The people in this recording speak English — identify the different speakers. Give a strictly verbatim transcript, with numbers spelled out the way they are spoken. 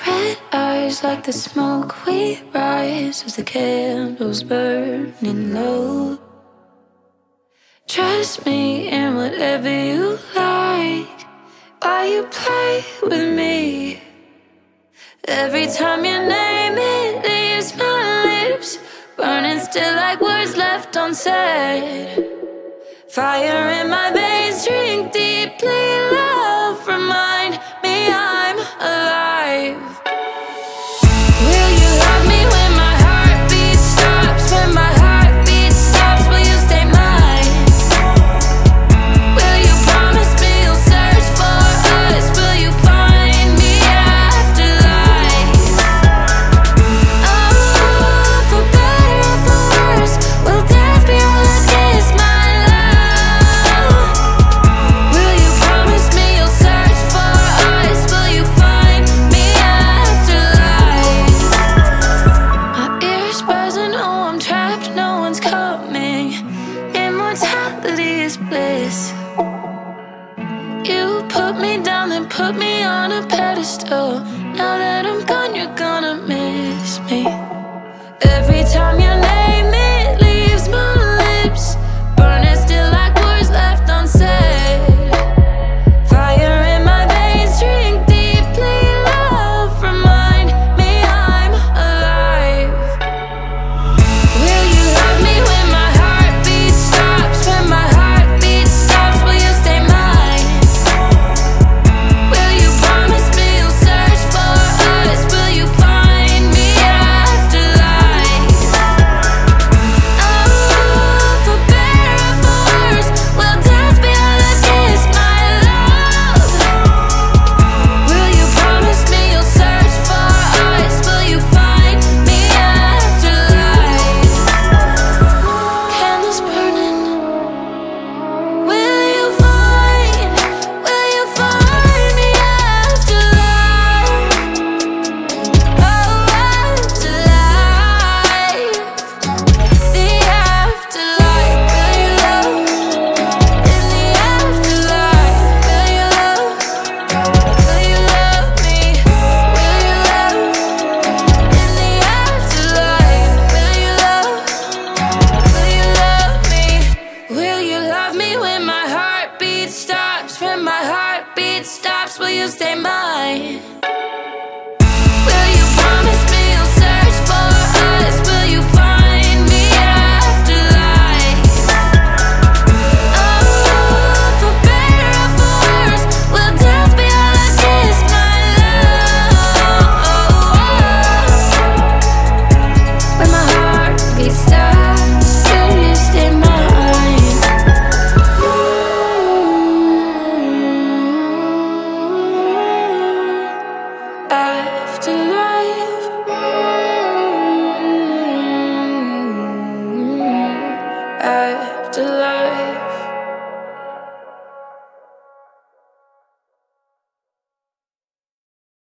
Speaker 1: Red eyes like the smoke we rise as the candles burning low. Trust me in whatever you like. Why you play with me? Every time you name it leaves my lips burning still like words left unsaid. Fire in my veins, drink deeply. Love, remind me I'm alive. Will you love me when my heartbeat stops? When my heartbeat stops, will you stay mine? Will you promise me you'll search for us? Will you find me after life? Oh, for better or for worse, will death be our last kiss, my love? Will you promise me you'll search for us? Will you find me after life? My ears buzzing, oh I'm trapped, no one's coming. Immortality is bliss. You put me down, then put me on a pedestal. Now that I'm gone, you're gonna miss me. Every time your name it leaves my lips burning still like words left unsaid. Fire in my veins, drink deeply. Love, remind me I'm alive. Will you love me when my heartbeat stops? When my heartbeat stops, will you stay mine? Will you promise me you'll search for us? Will you find me after life? Oh, for better or for worse, will death be our last kiss, my love? Will you promise me you'll search for us? Will you find me after life? Candles burning. Will you find, will you find me after life? Oh, after life. The afterlife, will you love? In the afterlife, will you love? Will you love me? Will you love? In the afterlife, will you love? Will you love me? Will you love me when my heartbeat stops? When my heartbeat stops, will you stay mine? Will you promise me you'll search for us? Will you find me after life? Oh, for better or for worse, will death be our last kiss, my love? When my heartbeat stops, will you stay mine? Afterlife. Afterlife.